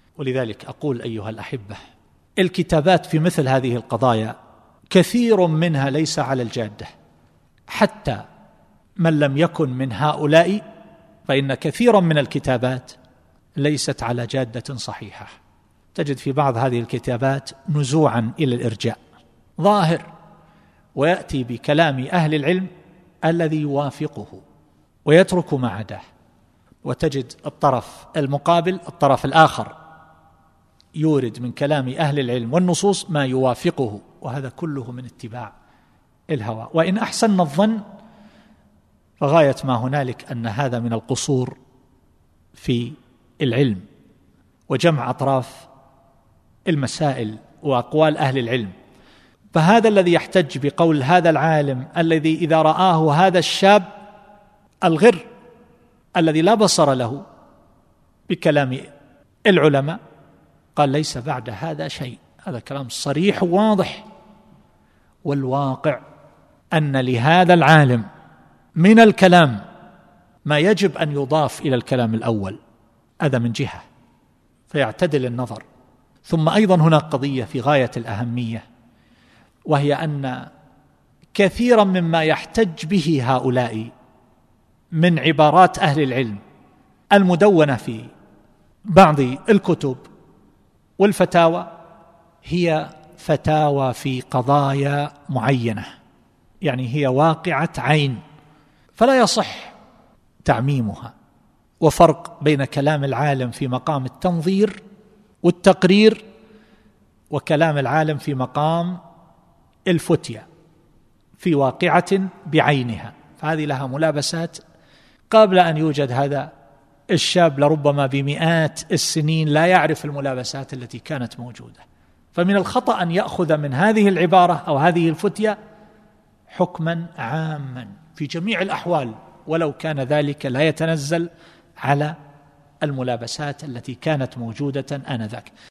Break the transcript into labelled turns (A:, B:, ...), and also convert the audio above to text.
A: ولذلك أقول أيها الأحبة، الكتابات في مثل هذه القضايا كثير منها ليس على الجادة، حتى من لم يكن من هؤلاء فإن كثيرا من الكتابات ليست على جادة صحيحة. تجد في بعض هذه الكتابات نزوعا إلى الإرجاء ظاهر، ويأتي بكلام أهل العلم الذي يوافقه ويترك ما عداه، وتجد الطرف المقابل الطرف الآخر يورد من كلام أهل العلم والنصوص ما يوافقه، وهذا كله من اتباع الهوى. وإن أحسن الظن فغاية ما هنالك أن هذا من القصور في العلم وجمع أطراف المسائل وأقوال أهل العلم. فهذا الذي يحتج بقول هذا العالم الذي إذا رآه هذا الشاب الغر الذي لا بصر له بكلام العلماء قال ليس بعد هذا شيء، هذا كلام صريح واضح. والواقع أن لهذا العالم من الكلام ما يجب أن يضاف إلى الكلام الأول، هذا من جهة، فيعتدل النظر. ثم أيضا هناك قضية في غاية الأهمية، وهي أن كثيرا مما يحتج به هؤلاء من عبارات أهل العلم المدونة في بعض الكتب والفتاوى هي فتاوى في قضايا معينة، يعني هي واقعة عين، فلا يصح تعميمها. وفرق بين كلام العالم في مقام التنظير والتقرير وكلام العالم في مقام الفتية في واقعة بعينها، فهذه لها ملابسات قبل أن يوجد هذا الشاب لربما بمئات السنين لا يعرف الملابسات التي كانت موجودة. فمن الخطأ أن يأخذ من هذه العبارة أو هذه الفتية حكما عاما في جميع الأحوال، ولو كان ذلك لا يتنزل على الملابسات التي كانت موجودة آنذاك.